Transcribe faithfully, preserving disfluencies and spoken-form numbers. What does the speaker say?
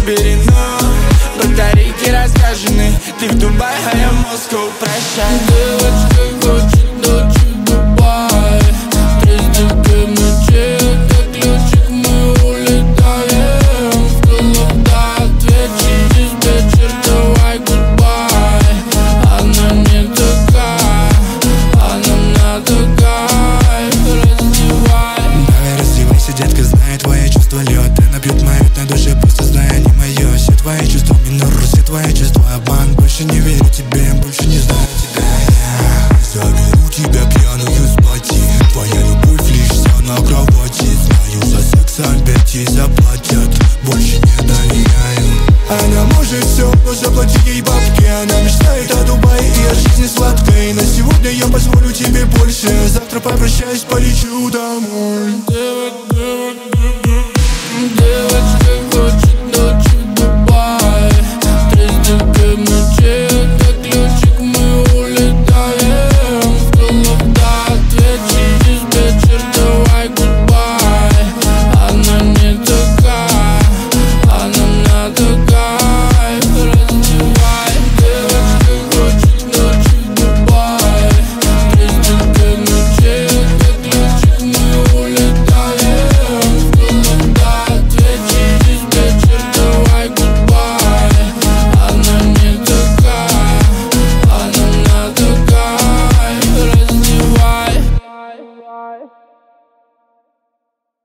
разберено. Батарейки разряжены, ты в Дубае, а я в Москву, прощай. Девочка хочет ночью в Дубай. Тридцать мечей, это ключик, мы улетаем. В клуб, да, ответчик, диспетчер, давай гудбай. Она не такая, а нам надо кайф. Раздевай. Давай раздевайся, детка, знаю твои чувства лед. Ты набьет мою на душе, просто зная не мое. Все твои чувства минор, все твои чувства обман. Больше не верю тебе, больше не знаю тебя. Я заберу тебя пьяную с пати. Твоя любовь лишься на кровати. Знаю, за секс опять ей заплатят. Больше не доверяю. Она может все, но заплати ей бабки. Она мечтает о Дубае и о жизни сладкой. На сегодня я позволю тебе больше. Завтра попрощаюсь, полечу домой.